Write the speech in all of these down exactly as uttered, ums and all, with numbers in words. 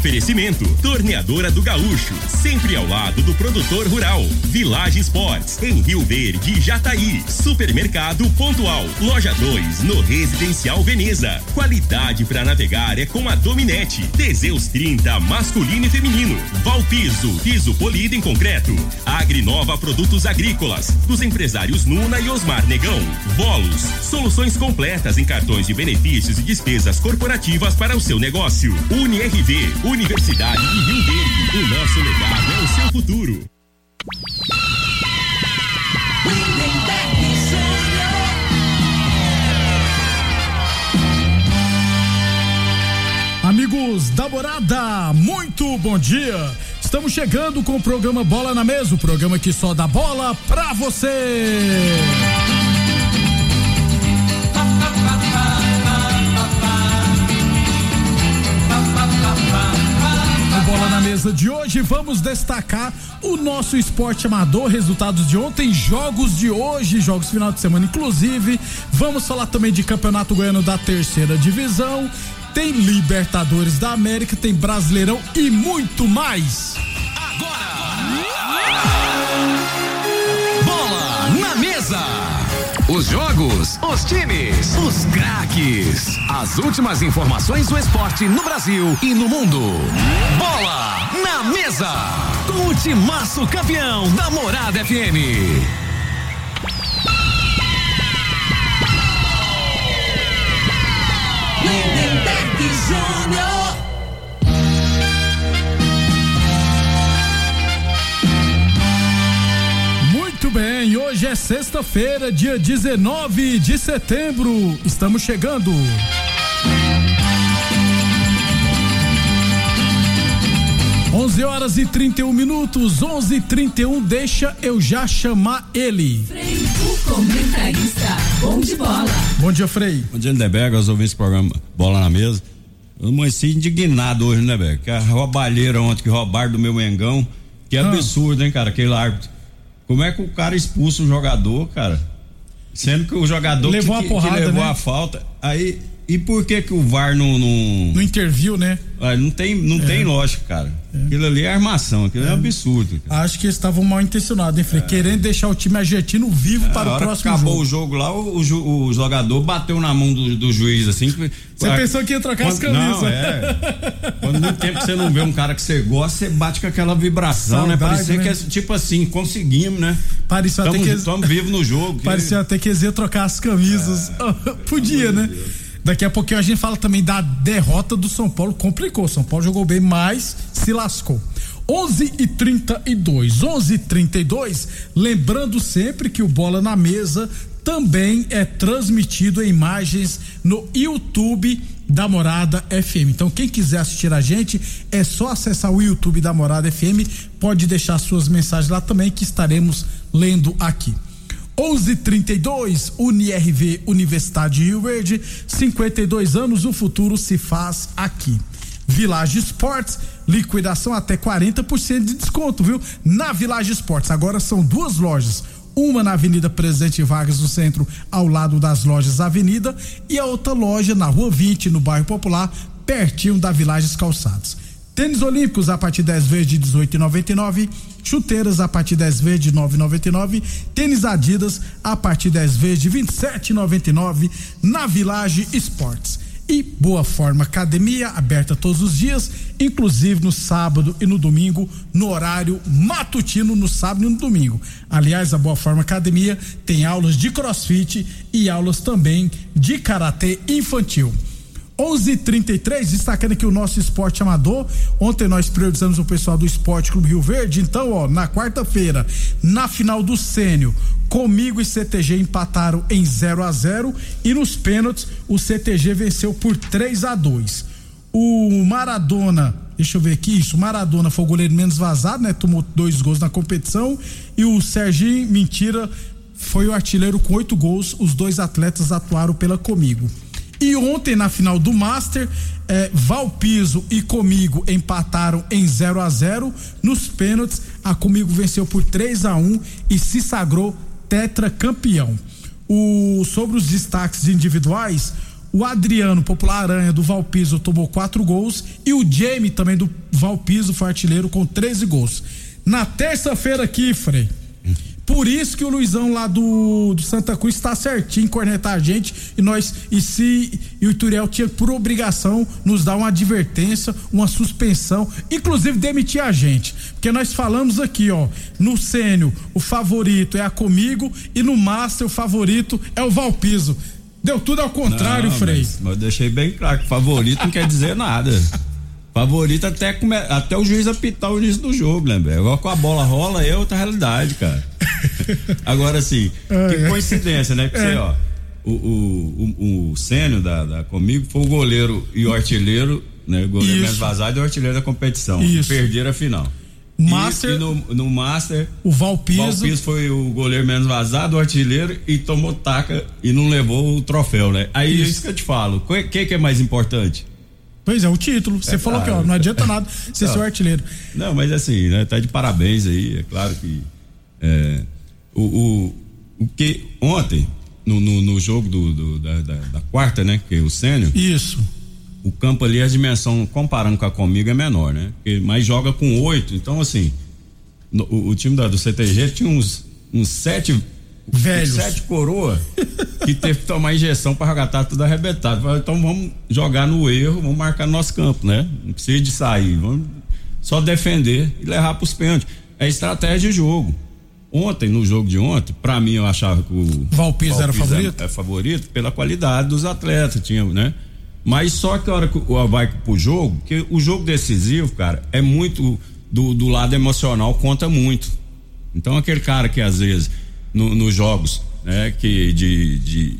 Oferecimento, Torneadora do Gaúcho, sempre ao lado do produtor rural. Village Sports, em Rio Verde e Jataí. Supermercado Pontual, Loja dois, no Residencial Veneza. Qualidade para navegar é com a Dominete. Teseus trinta, masculino e feminino. Valpiso, piso polido em concreto. Agrinova Produtos Agrícolas, dos empresários Nuna e Osmar Negão. Bolos, soluções completas em cartões de benefícios e despesas corporativas para o seu negócio. UniRV, Universidade de Rio Verde. O nosso legado é o seu futuro. Amigos da Morada, muito bom dia. Estamos chegando com o programa Bola na Mesa, o programa que só dá bola pra você. No Bola na Mesa de hoje, vamos destacar o nosso esporte amador, resultados de ontem, jogos de hoje, jogos final de semana inclusive. Vamos falar também de Campeonato Goiano da terceira divisão. Tem Libertadores da América, tem Brasileirão e muito mais. Agora, Bola na Mesa. Os jogos, os times, os craques. As últimas informações do esporte no Brasil e no mundo. Bola na Mesa. Com o timaço campeão da Morada F M. Júnior. Muito bem, hoje é sexta-feira, dia dezenove de setembro. Estamos chegando. onze horas e trinta e um minutos, onze e trinta e um, deixa eu já chamar ele. Frei, o comentarista, bom de bola. Bom dia, Frei. Bom dia, Lindeberg, aos ouvintes do programa Bola na Mesa. Eu amanheci indignado hoje, Lindeberg, que a roubalheira ontem que roubaram do meu Mengão, que é ah. absurdo, hein, cara, aquele árbitro. Como é que o cara expulsa o jogador, cara? Sendo que o jogador levou que, a porrada, que levou né? a falta, aí... E por que que o V A R não... Não, não interviu, né? Ah, não tem, não é. tem lógica, cara. É. Aquilo ali é armação, aquilo é, é um absurdo. Cara. Acho que eles estavam mal intencionados, hein, Frei? É. Querendo deixar o time argentino vivo é, para o próximo acabou jogo. o jogo lá, o, o, o jogador bateu na mão do, do juiz, assim. Você a, pensou que ia trocar quando, as camisas. Não, é. Quando no tempo que você não vê um cara que você gosta, você bate com aquela vibração, Saudade, né? Parecia né? que é tipo assim, conseguimos, né? Parecia até que estamos vivos no jogo. Parecia que... até que eles iam trocar as camisas. É. Podia, né? Deus. Daqui a pouquinho a gente fala também da derrota do São Paulo. Complicou, São Paulo jogou bem, mas se lascou. onze e trinta e dois, onze e trinta e dois, lembrando sempre que o Bola na Mesa também é transmitido em imagens no YouTube da Morada F M. Então quem quiser assistir a gente é só acessar o YouTube da Morada F M, pode deixar suas mensagens lá também que estaremos lendo aqui. onze e trinta e dois, UniRV, Universidade de Rio Verde, cinquenta e dois anos, o futuro se faz aqui. Village Sports, liquidação até quarenta por cento de desconto, viu? Na Village Sports, agora são duas lojas, uma na Avenida Presidente Vargas, no centro, ao lado das lojas Avenida, e a outra loja na Rua vinte, no bairro Popular, pertinho da Villages Calçados. Tênis olímpicos a partir dez vezes de dezoito e noventa e nove, chuteiras a partir dez vezes de nove e noventa e nove, tênis Adidas a partir dez vezes de vinte e sete e noventa e nove na Village Esportes. E Boa Forma Academia, aberta todos os dias, inclusive no sábado e no domingo, no horário matutino, no sábado e no domingo. Aliás, a Boa Forma Academia tem aulas de crossfit e aulas também de karatê infantil. onze e trinta e três, destacando aqui o nosso esporte amador. Ontem nós priorizamos o pessoal do Esporte Clube Rio Verde. Então, ó, na quarta-feira, na final do Sênior, Comigo e C T G empataram em zero a zero e nos pênaltis o C T G venceu por três a dois. O Maradona, deixa eu ver aqui, isso, o Maradona foi o goleiro menos vazado, né? Tomou dois gols na competição, e o Serginho Mentira foi o artilheiro com oito gols. Os dois atletas atuaram pela Comigo. E ontem, na final do Master, eh, Valpiso e Comigo empataram em zero a zero. Nos pênaltis, a Comigo venceu por três a um e se sagrou tetracampeão. O, sobre os destaques individuais, O Adriano, popular Aranha, do Valpiso, tomou quatro gols. E o Jamie, também do Valpiso, foi artilheiro com treze gols. Na terça-feira aqui, Frei. Por isso que o Luizão lá do, do Santa Cruz está certinho em cornetar a gente. E nós, e se e o Ituriel tinha por obrigação nos dar uma advertência, uma suspensão, inclusive demitir a gente. Porque nós falamos aqui, ó, no Sênio, o favorito é a Comigo, e no Master o favorito é o Valpiso. Deu tudo ao contrário, não, Frei. Mas, mas eu deixei bem claro que favorito não quer dizer nada. Favorito até, come, até o juiz apitar o início do jogo, né, velho? Agora com a bola rola é outra realidade, cara. Agora assim, é, que coincidência, né? Porque, é. ó, o, o, o, o Sênio da, da Comigo foi o goleiro e o artilheiro, né? O goleiro Isso. menos vazado e o artilheiro da competição. Isso. Perderam a final. Master, e, e no, no Master, o Valpiso. o Valpiso foi o goleiro menos vazado, o artilheiro, e tomou taca e não levou o troféu, né? Aí isso, isso que eu te falo, o que, que é mais importante? Pois é, o título. Você é, falou claro. que ó, não adianta nada ser seu artilheiro. Não, mas assim, né? Tá de parabéns aí, é claro que é, o, o, o que ontem, no, no, no jogo do, do da, da, da quarta, né? Que é o Sênio. Isso. O campo ali, a dimensão, comparando com a Comigo, é menor, né? Porque, mas joga com oito, então assim, no, o, o time da, do C T G tinha uns, uns sete velhos, sete coroa que teve que tomar injeção para jogar, tá tudo arrebentado. Então vamos jogar no erro, vamos marcar no nosso campo, né? Não precisa de sair, vamos só defender e levar pros pênaltis. É estratégia de jogo. Ontem, no jogo de ontem, pra mim eu achava que o Valpiso era favorito? É, é favorito pela qualidade dos atletas, tinha, né? Mas só que a hora que vai pro jogo, que o jogo decisivo, cara, é muito do, do lado emocional, conta muito. Então aquele cara que às vezes no, nos jogos, né, que de, de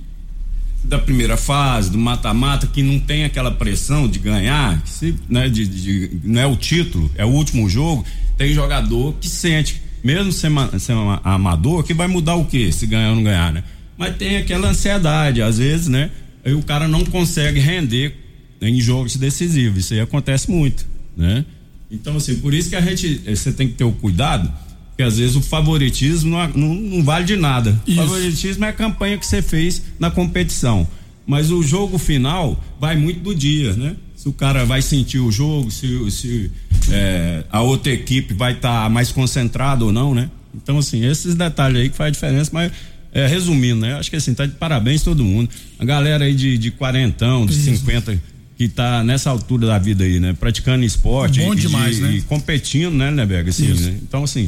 da primeira fase, do mata-mata, que não tem aquela pressão de ganhar, que se, né, de, de, não é o título, é o último jogo, tem jogador que sente, mesmo sendo, sendo amador, que vai mudar o quê? Se ganhar ou não ganhar, né? Mas tem aquela ansiedade, às vezes, né? Aí o cara não consegue render em jogos decisivos, isso aí acontece muito, né? Então assim, por isso que a gente, você tem que ter o cuidado, porque às vezes o favoritismo não, não, não vale de nada. Isso. O favoritismo é a campanha que você fez na competição, mas o jogo final vai muito do dia, né? Se o cara vai sentir o jogo, se, se é, a outra equipe vai estar tá mais concentrada ou não, né? Então assim, esses detalhes aí que faz a diferença, mas É, resumindo, né? Acho que assim, tá de parabéns todo mundo. A galera aí de, de quarentão, de Isso. cinquenta, que tá nessa altura da vida aí, né? Praticando esporte. Bom e, demais, de, né? E competindo, né, né, Berga? Assim, né? Então, assim,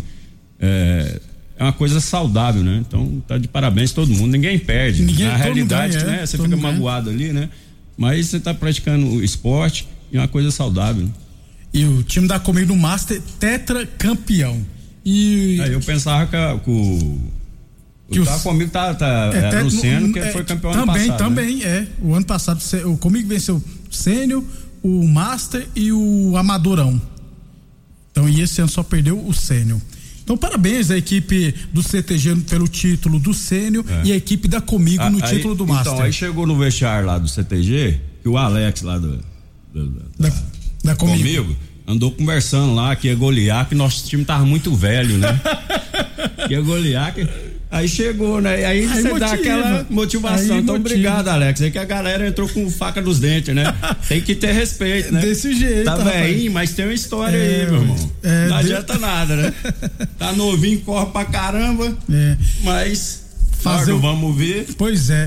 é, é uma coisa saudável, né? Então, tá de parabéns todo mundo. Ninguém perde. Ninguém, Na realidade, ganha, né? Você todo fica magoado ganha. ali, né? Mas você tá praticando o esporte e é uma coisa saudável. Né? E o time da Comigo no Master, tetracampeão. E. Aí eu pensava que, que o. Que o tá comigo tá, tá é, era o Sênio, que é, foi campeão também, ano passado. Também, também, né? é. O ano passado, o comigo venceu o Sênio, o Master e o Amadorão. Então, e esse ano só perdeu o Sênio. Então, parabéns à equipe do C T G pelo título do Sênio é. e a equipe da Comigo ah, no aí, título do Master. Então, aí chegou no vestiário lá do C T G, que o Alex lá do, do, do da, da, da Comigo. comigo andou conversando lá que ia golear, que nosso time tava muito velho, né? que ia golear, que... Aí chegou, né? E aí você dá aquela motivação. Aí então, motiva. Obrigado, Alex. Aí que a galera entrou com faca nos dentes, né? Tem que ter respeito, né? Desse jeito. Tá velhinho, mas tem uma história é, aí, meu irmão. É, não de... adianta nada, né? Tá novinho, corre pra caramba. É. Mas, Fazer... claro, vamos ver. Pois é.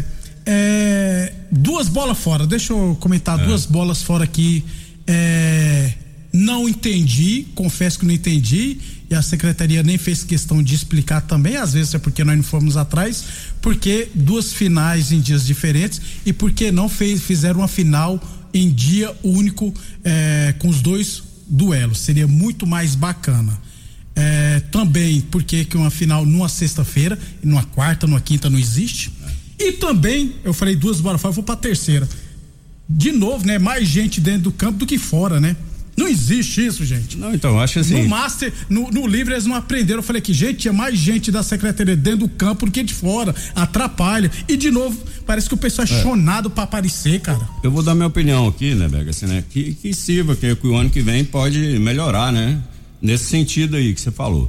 é. Duas bolas fora. Deixa eu comentar é. duas bolas fora aqui. É... Não entendi, confesso que não entendi. E a secretaria nem fez questão de explicar também, às vezes é porque nós não fomos atrás, porque duas finais em dias diferentes e porque não fez, fizeram uma final em dia único é, com os dois duelos, seria muito mais bacana. É, também porque que uma final numa sexta-feira, numa quarta, numa quinta não existe. E também, eu falei duas bolas fora, eu vou pra terceira. De novo, né? Mais gente dentro do campo do que fora, né? Não existe isso, gente. Não, então, acho assim. No Master, no, no livre eles não aprenderam. Eu falei que, gente, tinha mais gente da secretaria dentro do campo do que de fora. Atrapalha. E, de novo, parece que o pessoal é, é. chonado pra aparecer, cara. Eu vou dar minha opinião aqui, né, Berga, assim, né? Que, que sirva, que, que o ano que vem pode melhorar, né? Nesse sentido aí que você falou.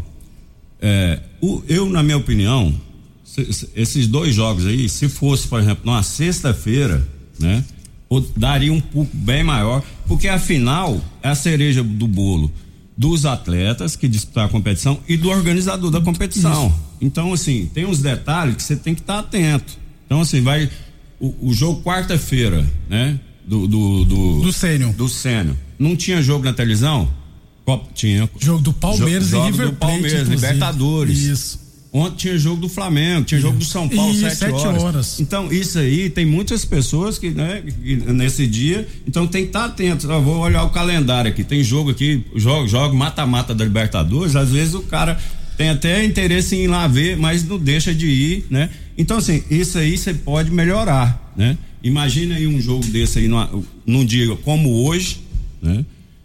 É, o, eu, na minha opinião, se, se, esses dois jogos aí, se fosse, por exemplo, numa sexta-feira, né? daria um pouco bem maior, porque afinal é a cereja do bolo dos atletas que disputam a competição e do organizador da competição. Isso. Então, assim, tem uns detalhes que você tem que estar atento. Então, assim, vai o, o jogo quarta-feira, né? Do do do, do sênior. Do sênior. Não tinha jogo na televisão? Copa, tinha. Jogo do Palmeiras jogo, e River do Palmeiras, Plate, Libertadores. Isso. Ontem tinha jogo do Flamengo, tinha jogo do São Paulo, isso, sete, sete horas. horas. Então, isso aí, tem muitas pessoas que, né, que nesse dia, então tem que estar atento. Eu vou olhar o calendário aqui, tem jogo aqui, jogo, jogo mata-mata da Libertadores, às vezes o cara tem até interesse em ir lá ver, mas não deixa de ir, né? Então, assim, isso aí você pode melhorar, né? Imagina aí um jogo desse aí numa, num dia como hoje, né?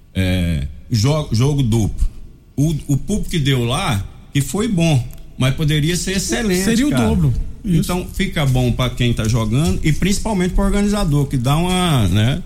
É, jogo, jogo duplo. O, o público que deu lá, que foi bom, mas poderia ser excelente. Seria o cara. dobro. Isso. Então fica bom para quem tá jogando e principalmente para o organizador, que dá uma, né?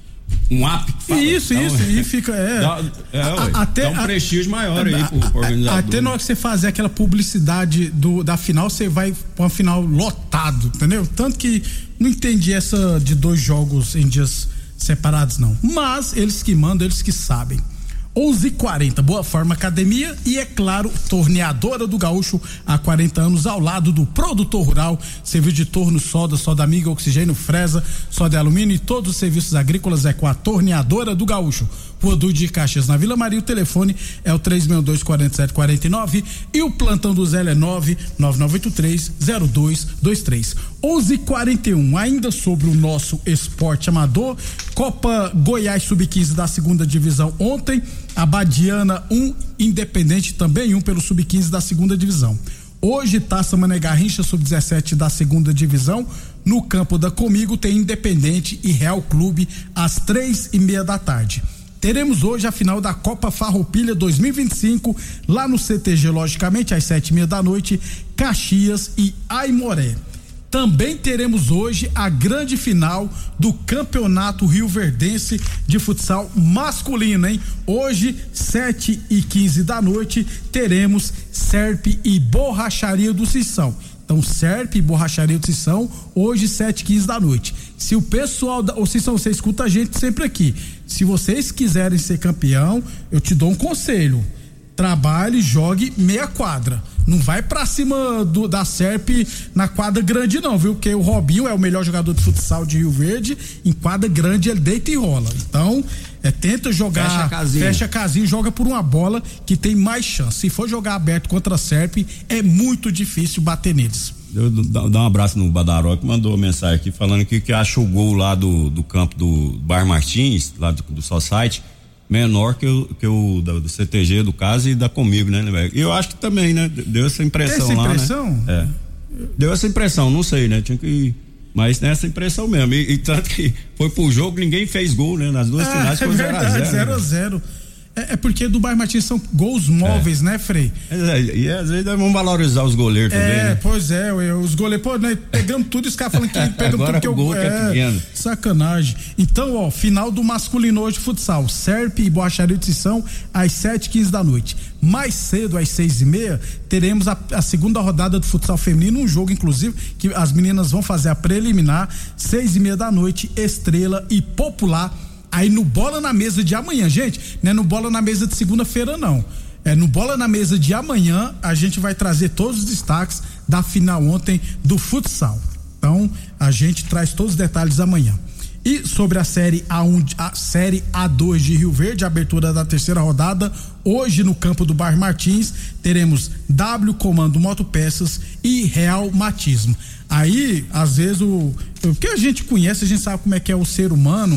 Um up. Fala, isso, isso, um, e fica é, dá, é ué, até, dá um prestígio maior a, aí pro, pro organizador. Até na hora que você fazer aquela publicidade do, da final, você vai pra uma final lotado, entendeu? Tanto que não entendi essa de dois jogos em dias separados, não. Mas eles que mandam, eles que sabem. onze e quarenta, Boa Forma Academia e, é claro, Torneadora do Gaúcho, há quarenta anos, ao lado do produtor rural, serviço de torno, soda, soda amiga, oxigênio, fresa, soda de alumínio e todos os serviços agrícolas é com a Torneadora do Gaúcho. Rua Duque de Caxias, na Vila Maria, o telefone é o três seis dois, quatro sete quatro nove e o plantão do Zé é nove nove nove oito três zero dois dois três. onze e quarenta e um, ainda sobre o nosso esporte amador, Copa Goiás sub quinze da segunda divisão ontem, Abadiana um, Independente também um pelo sub quinze da segunda divisão. Hoje, Taça Mané Garrincha sub dezessete da segunda divisão, no campo da Comigo tem Independente e Real Clube às três e meia da tarde. Teremos hoje a final da Copa Farroupilha dois mil e vinte e cinco, lá no C T G, logicamente, às sete e meia da noite, Caxias e Aimoré. Também teremos hoje a grande final do Campeonato Rioverdense de Futsal Masculino, hein? Hoje, sete e quinze da noite, teremos Serpe e Borracharia do Sissão. Então, Serpe e Borracharia do Sissão, hoje, sete e quinze da noite. Se o pessoal, da, ou Sissão, você escuta a gente sempre aqui. Se vocês quiserem ser campeão, eu te dou um conselho. Trabalhe, jogue meia quadra. Não vai pra cima do, da Serpe na quadra grande não, viu? Porque o Robinho é o melhor jogador de futsal de Rio Verde, em quadra grande ele deita e rola. Então, é, tenta jogar, fecha a casinha, fecha a casinha e joga por uma bola que tem mais chance. Se for jogar aberto contra a Serpe, é muito difícil bater neles. Eu dar um abraço no Badaró, que mandou uma mensagem aqui falando que, que acha o gol lá do, do campo do Bar Martins, lá do, do Society, menor que o, que o da, do C T G, do caso, e da Comigo, né, velho? E eu acho que também, né? Deu essa impressão essa lá, impressão? Né? É. Deu essa impressão, não sei, né? Tinha que. Mas nessa impressão mesmo. E, e tanto que foi pro jogo, ninguém fez gol, né? Nas duas é, finais foi zero a zero. zero a zero. É, é porque do Bairro Martins são gols móveis, é. né, Frei? É, e às vezes vamos valorizar os goleiros também, é, né? Pois é, eu, os goleiros, pô, né, pegamos tudo e os caras falando que pegamos Agora tudo que o gol eu, é, pequeno. Sacanagem. Então, ó, final do masculino hoje de futsal, Serpe e Borracharia de Sissão às sete e quinze da noite. Mais cedo, às seis e meia, teremos a, a segunda rodada do futsal feminino, um jogo, inclusive, que as meninas vão fazer a preliminar, seis e meia da noite, Estrela e Popular. Aí no Bola na Mesa de amanhã, gente, não é no Bola na Mesa de segunda-feira, não. É no Bola na Mesa de amanhã, a gente vai trazer todos os destaques da final ontem do futsal. Então, a gente traz todos os detalhes amanhã. E sobre a série A um, a série A dois de Rio Verde, a abertura da terceira rodada, hoje no campo do Bar Martins, teremos W Comando Motopeças e Real Matismo. Aí, às vezes, o, porque a gente conhece, a gente sabe como é que é o ser humano.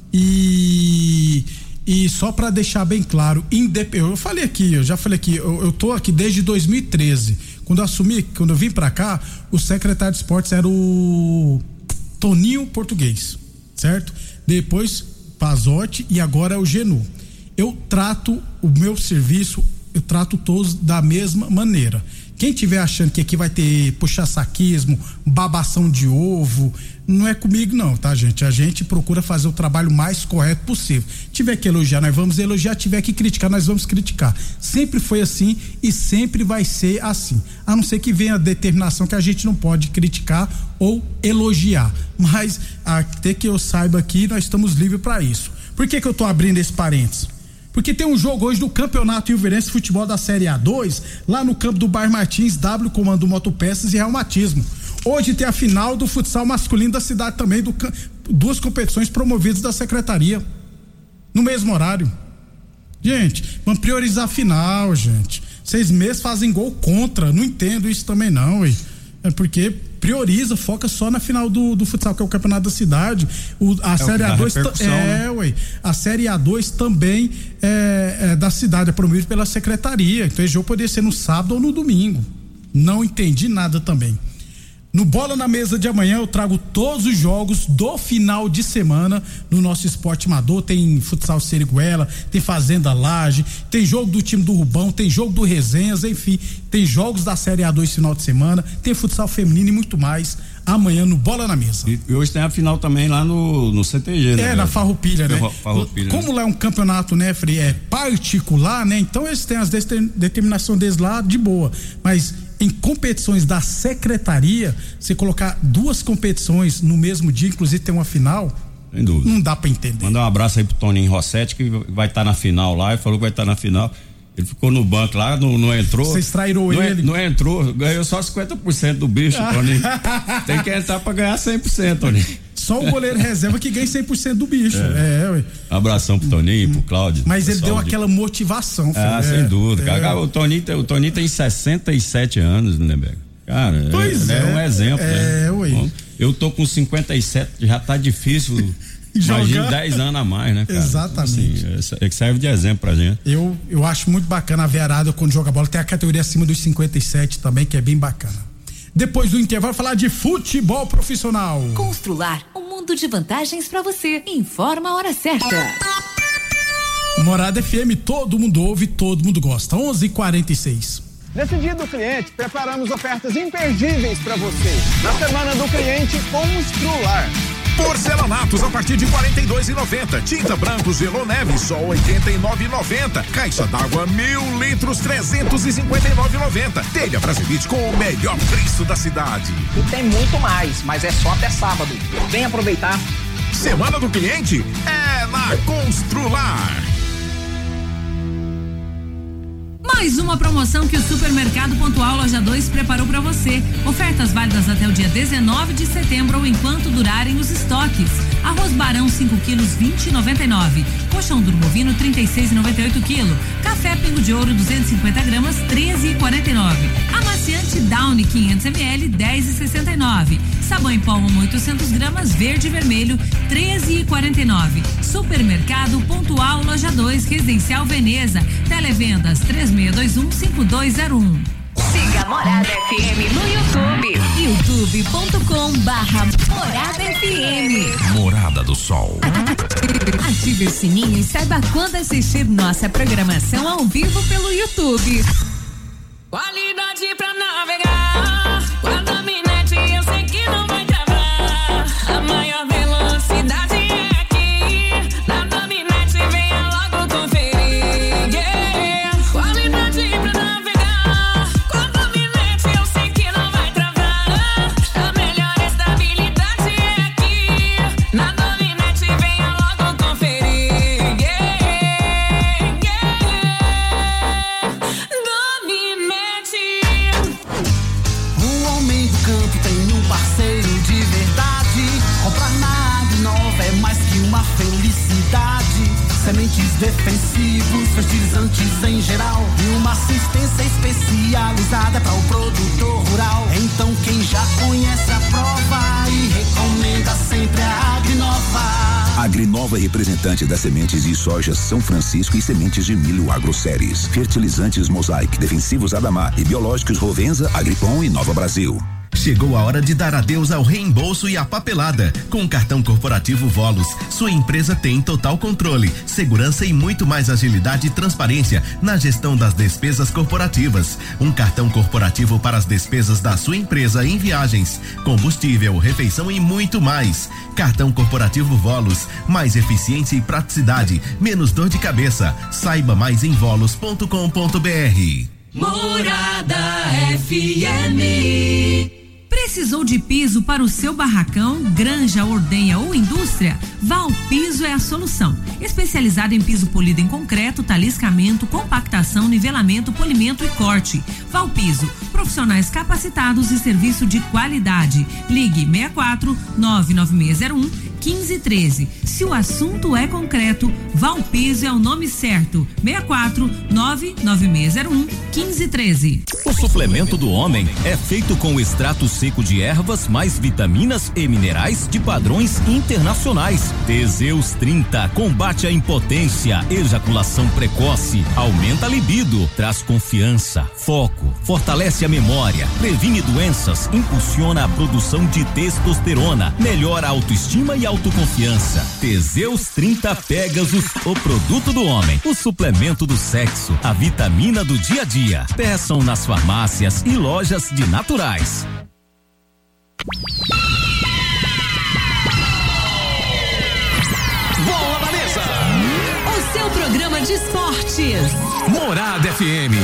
E, e só para deixar bem claro, eu falei aqui, eu já falei aqui, eu, eu tô aqui desde dois mil e treze. Quando eu assumi, quando eu vim para cá, o secretário de esportes era o Toninho Português, certo? Depois Pazotti e agora é o Genu. Eu trato o meu serviço eu trato todos da mesma maneira. Quem tiver achando que aqui vai ter puxa-saquismo, babação de ovo, não é comigo não, tá, gente? A gente procura fazer o trabalho mais correto possível. Tiver que elogiar, nós vamos elogiar. Tiver que criticar, nós vamos criticar. Sempre foi assim e sempre vai ser assim. A não ser que venha a determinação que a gente não pode criticar ou elogiar. Mas até que eu saiba aqui, nós estamos livres para isso. Por que que eu tô abrindo esse parênteses? Porque tem um jogo hoje do Campeonato Ilverense Futebol da Série A dois, lá no campo do Bairro Martins, W Comando Motopeças e Reumatismo. Hoje tem a final do futsal masculino da cidade também, do, duas competições promovidas da secretaria, no mesmo horário. Gente, vamos priorizar a final, gente. Seis meses fazem gol contra, não entendo isso também não, ué. É porque prioriza, foca só na final do, do futsal, que é o campeonato da cidade. O, a é Série A dois é, né? ué, a Série A dois também é, é da cidade, é promovida pela secretaria. Então esse jogo poderia ser no sábado ou no domingo. Não entendi nada também. No Bola na Mesa de amanhã eu trago todos os jogos do final de semana no nosso esporte amador. Tem futsal Seriguela, tem Fazenda Laje, tem jogo do time do Rubão, tem jogo do Resenhas, enfim, tem jogos da Série A dois final de semana, tem futsal feminino e muito mais amanhã no Bola na Mesa. E, e hoje tem a final também lá no, no C T G, né? É, na Farroupilha, né? Farroupilha, Como né? lá é um campeonato, né, Frei, é particular, né? Então eles têm as determinações deles lá de boa, mas em competições da secretaria, você colocar duas competições no mesmo dia, inclusive tem uma final, sem dúvida, não dá pra entender. Mandar um abraço aí pro Toninho Rossetti, que vai estar tá na final lá, ele falou que vai estar tá na final. Ele ficou no banco lá, não, não entrou. Você extrairou não ele? É, não entrou, ganhou só cinquenta por cento do bicho, Toninho. Tem que entrar pra ganhar cem por cento, Toninho. Só o goleiro reserva que ganha cem por cento do bicho. É, é ué. Abração pro Toninho, pro Cláudio. Mas ele deu de... aquela motivação. Ah, filho. sem dúvida. É. Cara, o Toninho, o Toninho tem sessenta e sete anos, né, Beco? Cara, pois é, é, é um exemplo, é, né? Ué. Bom, eu tô com cinquenta e sete, já tá difícil. Imagina dez anos a mais, né, cara? Exatamente. Assim, é que serve de exemplo pra gente. Eu, eu acho muito bacana a veiarada quando joga bola. Tem a categoria acima dos cinquenta e sete também, que é bem bacana. Depois do intervalo, falar de futebol profissional. Constrular um mundo de vantagens pra você. Informa a hora certa. Morada F M, todo mundo ouve, todo mundo gosta. onze e quarenta e seis. Nesse dia do cliente, preparamos ofertas imperdíveis para você. Na semana do cliente, Constrular. Porcelanatos a partir de quarenta e dois reais e noventa centavos. Tinta branco Gelou Neve só oitenta e nove reais e noventa centavos. Caixa d'água mil litros trezentos e cinquenta e nove reais e noventa centavos. Telha Brasilite com o melhor preço da cidade. E tem muito mais, mas é só até sábado. Vem aproveitar. Semana do cliente é na Constrular. Mais uma promoção que o Supermercado Pontual Loja dois preparou para você. Ofertas válidas até o dia dezenove de setembro ou enquanto durarem os estoques. Arroz Barão cinco quilos vinte reais e noventa e nove centavos. Coxão duro bovino trinta e seis reais e noventa e oito centavos. Café Pingo de Ouro duzentos e cinquenta gramas treze reais e quarenta e nove centavos. Amaciante Downy quinhentos mililitros dez reais e sessenta e nove centavos. Sabão em pó oitocentos gramas verde e vermelho treze reais e quarenta e nove centavos. Supermercado Pontual Loja dois Residencial Veneza. Televendas três seis dois um cinco dois zero um. Siga a Morada F M no YouTube. youtube ponto com barra Morada F M. Morada do Sol. Ative o sininho e saiba quando assistir nossa programação ao vivo pelo YouTube. Qualidade pra navegar. Com a Dominete eu sei que não vai travar. A maior velocidade é aqui. Na Dominete venha logo conferir. Yeah. Qualidade pra navegar. Com a Dominete eu sei que não vai travar. A melhor estabilidade é aqui. Na Dominete venha logo conferir. Yeah. Yeah. Dominete. O homem do campo tem um parceiro de verdade. Comprar na Agrinova é mais que uma felicidade. Sementes defensivos, fertilizantes em geral e uma assistência especializada para o produtor rural. Então quem já conhece a prova e recomenda sempre a Agrinova. Agrinova é representante das sementes de soja São Francisco e sementes de milho Agroceres. Fertilizantes Mosaic, defensivos Adamar e biológicos Rovenza, Agripom e Nova Brasil. Chegou a hora de dar adeus ao reembolso e à papelada. Com o cartão corporativo Volos, sua empresa tem total controle, segurança e muito mais agilidade e transparência na gestão das despesas corporativas. Um cartão corporativo para as despesas da sua empresa em viagens, combustível, refeição e muito mais. Cartão corporativo Volos, mais eficiência e praticidade, menos dor de cabeça. Saiba mais em volos ponto com ponto br. Morada F M. Precisou de piso para o seu barracão, granja, ordenha ou indústria? Valpiso é a solução. Especializado em piso polido em concreto, taliscamento, compactação, nivelamento, polimento e corte. Valpiso, profissionais capacitados e serviço de qualidade. Ligue seis quatro nove nove seis zero um um cinco um três. Se o assunto é concreto, Valpiso é o nome certo. seis quatro nove nove seis zero um um cinco um três. O suplemento do homem é feito com extrato seco de ervas mais vitaminas e minerais de padrões internacionais. Teseus trinta combate a impotência, ejaculação precoce, aumenta a libido, traz confiança, foco, fortalece a memória, previne doenças, impulsiona a produção de testosterona, melhora a autoestima e autoconfiança. Teseus trinta Pegasus, o produto do homem, o suplemento do sexo, a vitamina do dia a dia. Peçam nas farmácias e lojas de naturais. Bola na mesa. O seu programa de esportes. Morada F M.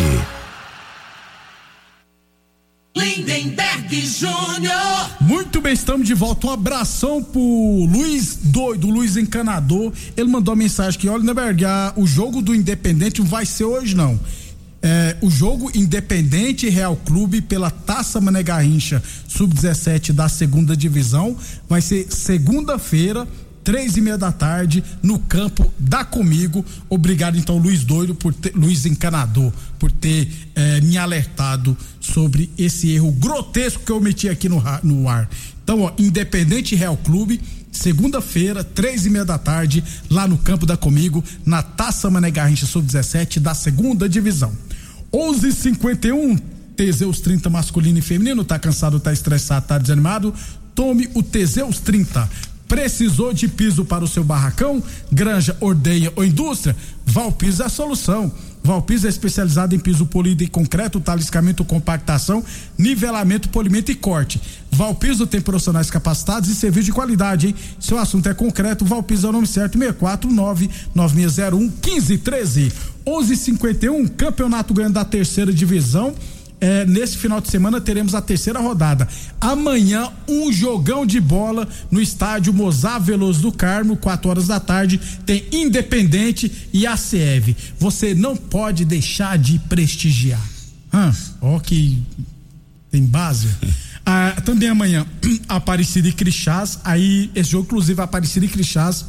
Lindenberg Júnior. Muito bem, estamos de volta. Um abração pro Luiz Doido, Luiz Encanador. Ele mandou uma mensagem que, olha, Lindenberg, o jogo do Independente não vai ser hoje, não. É, o jogo Independente Real Clube pela Taça Mané Garrincha sub dezessete da segunda divisão vai ser segunda-feira, três e meia da tarde, no campo da Comigo. Obrigado então, Luiz Doido, por ter, Luiz Encanador, por ter é, me alertado sobre esse erro grotesco que eu meti aqui no, no ar. Então, ó, Independente Real Clube, segunda-feira, três e meia da tarde, lá no campo da Comigo, na Taça Mané Garrincha sub dezessete da segunda divisão. onze e cinquenta e um, Teseus trinta masculino e feminino. Tá cansado, tá estressado, tá desanimado? Tome o Teseus trinta. Precisou de piso para o seu barracão, granja, ordenha ou indústria? Valpiso é a solução. Valpiso é especializado em piso polido em concreto, taliscamento, compactação, nivelamento, polimento e corte. Valpiso tem profissionais capacitados e serviço de qualidade, hein? Seu assunto é concreto, Valpiso é o nome certo. seis quatro nove nove seis zero um um cinco um três. onze e cinquenta e um, campeonato ganhando da terceira divisão. É, nesse final de semana teremos a terceira rodada. Amanhã, um jogão de bola no estádio Mozar Veloso do Carmo, quatro horas da tarde. Tem Independente e A C E V. Você não pode deixar de prestigiar. Hum, ó, que tem base. Ah, também amanhã, Aparecida e Crixás. Aí, esse jogo, inclusive, Aparecida e Crixás.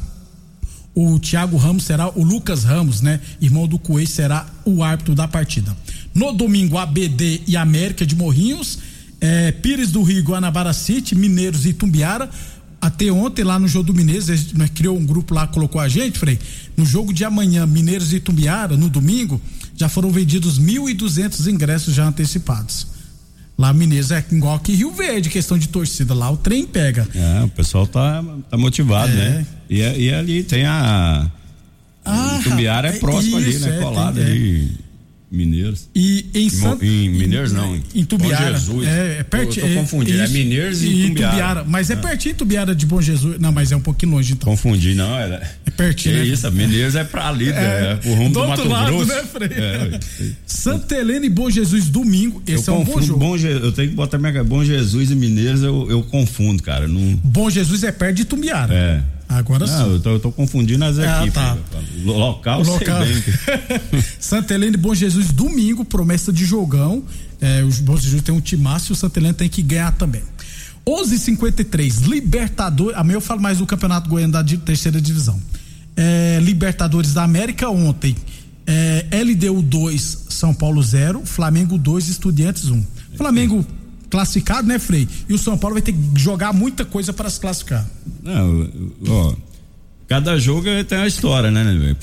O Thiago Ramos será o Lucas Ramos, né? Irmão do Coelho, será o árbitro da partida. No domingo, A B D e América de Morrinhos, é, Pires do Rio, Guanabara City, Mineiros e Itumbiara. Até ontem, lá no jogo do Mineiros, a gente criou um grupo lá, colocou a gente, Frei. No jogo de amanhã, Mineiros e Itumbiara, no domingo, já foram vendidos mil e duzentos ingressos já antecipados. Lá Mineiros é igual aqui Rio Verde, questão de torcida, lá o trem pega. É, o pessoal tá, tá motivado, é. né? E, e ali tem a. Ah, Itumbiara é próximo isso, ali, né? É, colado tem, ali. É. Mineiros. E em, San... em Mineiros não, em Itumbiara. Bom Jesus. É, é pertinho. Eu tô confundindo, é, é Mineiros e, e Itumbiara. Itumbiara. Mas é, é pertinho Itumbiara de Bom Jesus. Não, mas é um pouquinho longe então. Confundi, não, era. É pertinho. É né? isso, Mineiros é pra ali, é, é pro rumo do, do Mato lado, Grosso. Né, Frei? É, Santa Helena e Bom Jesus domingo, esse eu é um bom jogo. Bom Je... Eu tenho que botar minha Bom Jesus e Mineiros, eu, eu confundo, cara. Não... Bom Jesus é perto de Itumbiara. É. Agora sim. Não, eu tô, eu tô confundindo as ah, equipes. Tá. Local, o local. sei bem. Santa Helena e Bom Jesus domingo, promessa de jogão. É, o Bom Jesus tem um timaço e o Santa Helena tem que ganhar também. onze e cinquenta e três, Libertadores. Amanhã eu falo mais do Campeonato Goiano da terceira divisão. É, Libertadores da América ontem. É, L D U dois, São Paulo zero, Flamengo dois, Estudiantes um. Flamengo classificado, né, Frei? E o São Paulo vai ter que jogar muita coisa para se classificar. Não, ó, cada jogo tem uma história, né, né?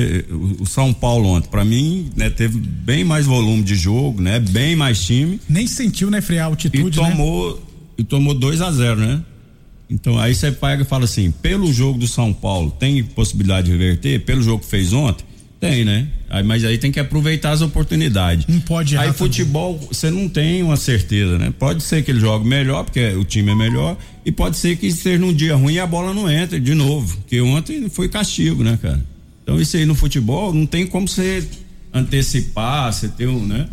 O São Paulo ontem, pra mim, né, teve bem mais volume de jogo, né? Bem mais time. Nem sentiu, né, Frei, a altitude, e tomou, né? e tomou dois a zero, né? Então aí você pega e fala assim, pelo jogo do São Paulo, tem possibilidade de reverter? Pelo jogo que fez ontem? Tem, né? Aí, mas aí tem que aproveitar as oportunidades. Não pode errar. Aí futebol, você não tem uma certeza, né? Pode ser que ele jogue melhor, porque o time é melhor, e pode ser que esteja num dia ruim e a bola não entre de novo, porque ontem foi castigo, né, cara? Então isso aí no futebol não tem como você antecipar, você ter um, né?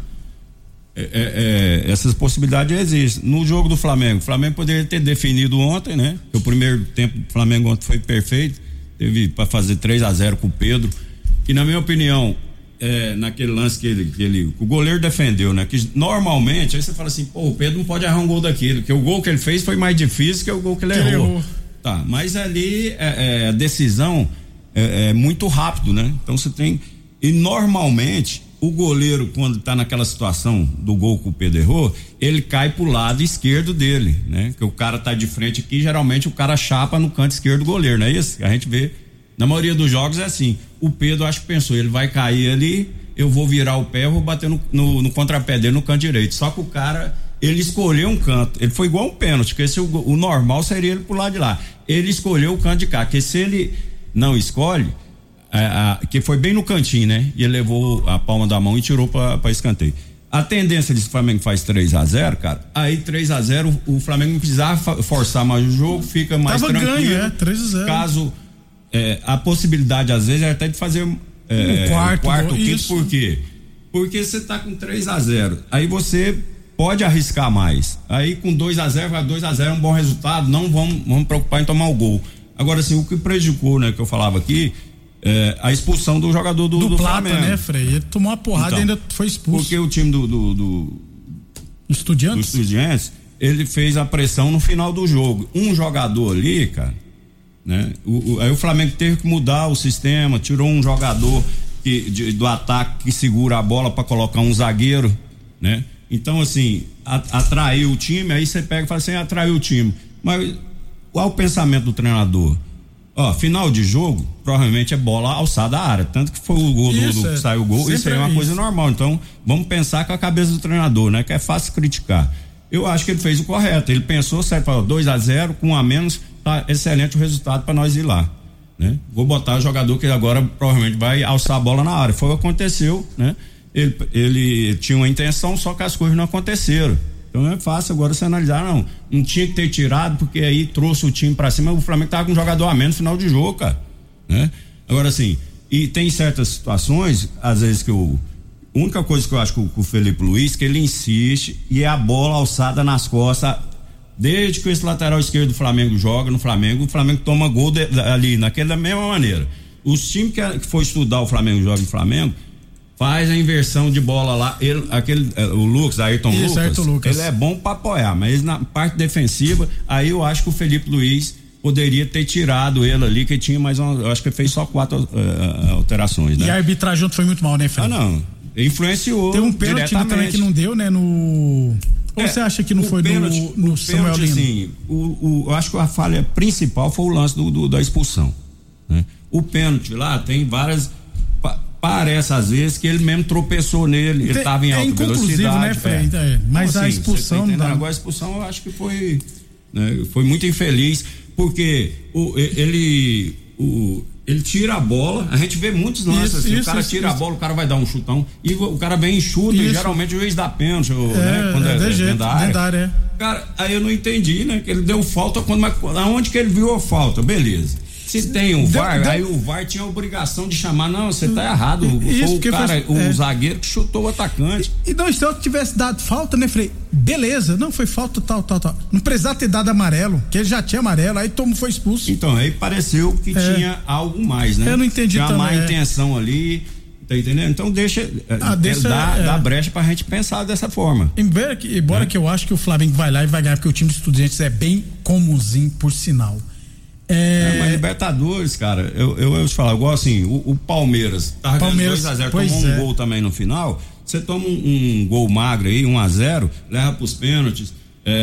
É, é, é, essas possibilidades existem. No jogo do Flamengo, o Flamengo poderia ter definido ontem, né? Que o primeiro tempo do Flamengo ontem foi perfeito, teve para fazer três a zero com o Pedro, e na minha opinião, é, naquele lance que ele, que ele, o goleiro defendeu, né? Que normalmente, aí você fala assim, pô, o Pedro não pode errar um gol daquele, porque o gol que ele fez foi mais difícil que o gol que ele, que errou. errou. Tá, mas ali é, é, a decisão é, é muito rápido, né? Então você tem, e normalmente o goleiro, quando tá naquela situação do gol que o Pedro errou, ele cai pro lado esquerdo dele, né? Que o cara tá de frente aqui, geralmente o cara chapa no canto esquerdo do goleiro, não é isso? A gente vê, na maioria dos jogos é assim, o Pedro acho que pensou, ele vai cair ali, eu vou virar o pé, eu vou bater no, no, no contrapé dele no canto direito, só que o cara, ele escolheu um canto, ele foi igual um pênalti, porque se o, o normal seria ele pro lado de lá, ele escolheu o canto de cá, porque se ele não escolhe, A, a, que foi bem no cantinho, né? E ele levou a palma da mão e tirou pra escanteio. A tendência de que o Flamengo faz três a zero, cara, aí três a zero o, o Flamengo não precisava forçar mais o jogo, fica mais Tava tranquilo. Ganho, é, três a zero. Caso é, a possibilidade às vezes é até de fazer é, um quarto, um quarto quinto, isso. Por quê? Porque você tá com três a zero, aí você pode arriscar mais. Aí com dois a zero, vai dois a zero é um bom resultado, não vamos, vamos preocupar em tomar o gol. Agora assim, o que prejudicou, né, que eu falava aqui, É, a expulsão do jogador do, do, do Plata, Flamengo, né, Frei? Ele tomou uma porrada então, e ainda foi expulso. Porque o time do do, do, Estudiantes? do Estudiantes, ele fez a pressão no final do jogo. Um jogador ali, cara, né? O, o, aí o Flamengo teve que mudar o sistema, tirou um jogador que, de, do ataque que segura a bola para colocar um zagueiro, né? Então, assim, a, atraiu o time, aí você pega e fala assim, atraiu o time. Mas qual o pensamento do treinador? Ó, final de jogo, provavelmente é bola alçada à área, tanto que foi o gol do, do, do é, que saiu o gol, isso aí é uma é coisa normal, então vamos pensar com a cabeça do treinador, né? Que é fácil criticar. Eu acho que ele fez o correto, ele pensou, certo, falou dois a zero, com um a menos, tá excelente o resultado para nós ir lá, né? Vou botar o jogador que agora provavelmente vai alçar a bola na área, foi o que aconteceu, né? Ele, ele tinha uma intenção, só que as coisas não aconteceram. Então é fácil agora você analisar, não, não tinha que ter tirado, porque aí trouxe o time pra cima, o Flamengo tava com um jogador a menos no final de jogo, cara, né? Agora assim, e tem certas situações, às vezes que eu, a única coisa que eu acho que o, que o Felipe Luiz, que ele insiste, e é a bola alçada nas costas, desde que esse lateral esquerdo do Flamengo joga no Flamengo, o Flamengo toma gol de, ali, naquela mesma maneira. Os times que, que for estudar o Flamengo, joga no Flamengo, faz a inversão de bola lá, ele, aquele, o Lucas, Ayrton Isso, Lucas, Ayrton Lucas, ele é bom pra apoiar, mas na parte defensiva, aí eu acho que o Felipe Luiz poderia ter tirado ele ali, que tinha mais uma, eu acho que ele fez só quatro uh, alterações, né? E a arbitragem foi muito mal, né, Fred? Ah, não, influenciou. Tem um pênalti também que não deu, né, no... Ou é, você acha que não foi pênalti, no, no Samuel Lino? Sim, o, o, eu acho que a falha principal foi o lance do, do, da expulsão, né? O pênalti lá tem várias... Parece às vezes que ele mesmo tropeçou nele, ele estava em alta é velocidade, né, Fred? É. Mas então, assim, a expulsão tá agora a expulsão eu acho que foi, né, foi muito infeliz, porque o, ele o, ele tira a bola, a gente vê muitos lances assim, isso, o cara isso, tira isso. a bola, o cara vai dar um chutão e o cara vem e chuta, e geralmente o juiz dá pênalti, é, né, quando é, é, é dentro da área. Da área é. Cara, aí eu não entendi, né, que ele deu falta quando, mas aonde que ele viu a falta? Beleza. Se tem um V A R, deu, aí deu... o V A R tinha a obrigação de chamar, não, você tá errado, isso, foi o cara, foi, o é. zagueiro que chutou o atacante. E, e não, se eu tivesse dado falta, né, Frei? Beleza, não, foi falta tal, tal, tal. Não precisava ter dado amarelo, que ele já tinha amarelo, aí Tomo foi expulso. Então, aí pareceu que é. tinha algo mais, né? Eu não entendi tinha também. Tinha má é. intenção ali, tá entendendo? Então deixa, ah, deixa dá, é. dá brecha pra gente pensar dessa forma. Embora que, embora é. que eu acho que o Flamengo vai lá e vai ganhar, porque o time de Estudiantes é bem comunzinho, por sinal. É... É, mas Libertadores, cara, eu, eu, eu te falo, igual assim, o, o Palmeiras tava Palmeiras, dois a zero, tomou um é. gol também no final, você toma um, um gol magro aí, um a zero, leva pros pênaltis,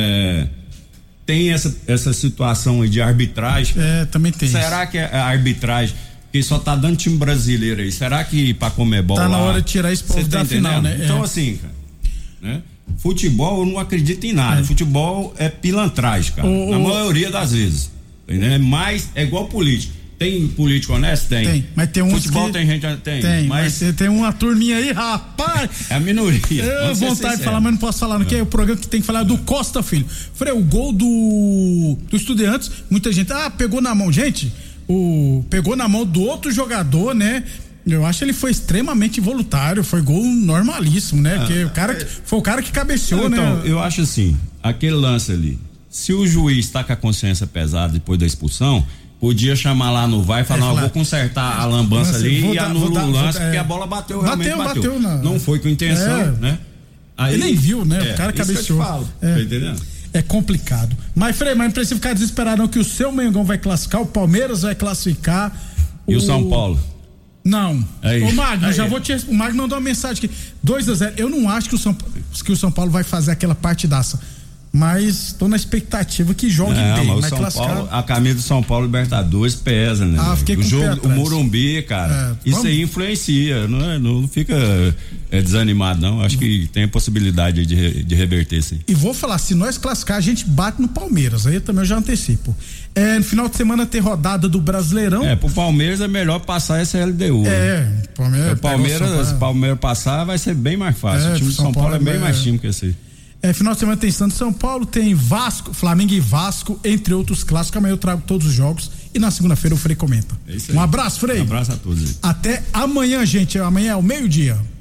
é, tem essa, essa situação aí de arbitragem. É, também tem. Será isso. que a arbitragem, que só tá dando time brasileiro aí, será que pra Conmebol tá lá, na hora de tirar esse povo da tá final, né? Então é. assim, cara, né? futebol eu não acredito em nada. É. Futebol é pilantragem, cara. O, na o... maioria das vezes. Entendeu? Mas é igual político. Tem político honesto? Tem. Tem, mas tem uns Futebol que... tem gente, tem. Tem, mas, mas tem uma turminha aí, rapaz. É a minoria. Eu vontade de falar, mas não posso falar, não, que é o programa que tem que falar do Costa Filho. Frei, o gol do do Estudiantes, muita gente, ah, pegou na mão, gente, o pegou na mão do outro jogador, né? Eu acho que ele foi extremamente voluntário, foi gol normalíssimo, né? Porque ah, o cara, é... foi o cara que cabeceou, então, né? Então, eu acho assim, aquele lance ali, se o juiz tá com a consciência pesada depois da expulsão, podia chamar lá no V A R e falar, é, não, eu vou consertar a lambança lance, ali e anula o lance, porque é, a bola bateu, realmente bateu. bateu. bateu na, não foi com intenção, é, né? Aí, ele nem viu, né? É, o cara cabeceou. É, tá entendendo? É complicado. Mas, Frei, mas não precisa ficar desesperado não, que o seu Mengão vai classificar, o Palmeiras vai classificar. E o, o São Paulo? Não. Aí, Ô, Magno, aí, já vou te. O Magno mandou uma mensagem aqui. dois a zero. Eu não acho que o São, que o São Paulo vai fazer aquela partidaça. Mas tô na expectativa que jogue não, bem. Mas o São Paulo, a camisa do São Paulo Libertadores pesa, né? Ah, fiquei o com jogo, o o Morumbi, cara, é, isso aí influencia, não, é, não fica é, desanimado, não. Acho que tem a possibilidade de, de reverter isso aí. E vou falar, se nós classificar, a gente bate no Palmeiras, aí também eu já antecipo. É, no final de semana tem rodada do Brasileirão. É, pro Palmeiras é melhor passar essa L D U. É, né? Palmeiras. O Palmeiras, se o Palmeiras passar, vai ser bem mais fácil. É, o time do São, São Paulo, Paulo é bem é, mais time que esse aí. É, final de semana tem Santos e São Paulo, tem Vasco, Flamengo e Vasco, entre outros clássicos. Amanhã eu trago todos os jogos e na segunda-feira o Frei comenta. É isso aí. Um abraço, Frei. Um abraço a todos. Até amanhã, gente. Amanhã é o meio-dia.